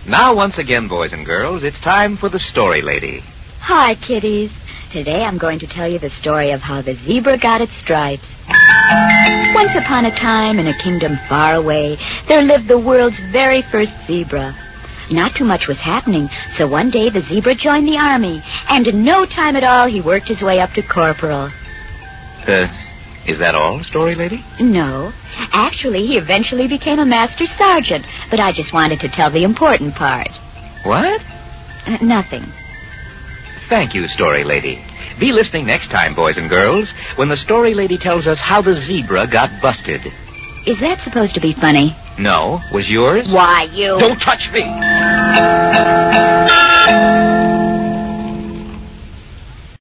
Now, once again, boys and girls, it's time for the Story Lady. Hi, kiddies. Today I'm going to tell you the story of how the zebra got its stripes. Once upon a time, in a kingdom far away, there lived the world's very first zebra. Not too much was happening, so one day the zebra joined the army, and in no time at all he worked his way up to corporal. Is that all, Story Lady? No. Actually, he eventually became a master sergeant, but I just wanted to tell the important part. What? Nothing. Thank you, Story Lady. Be listening next time, boys and girls, when the Story Lady tells us how the zebra got busted. Is that supposed to be funny? No. Was yours? Why, you... Don't touch me!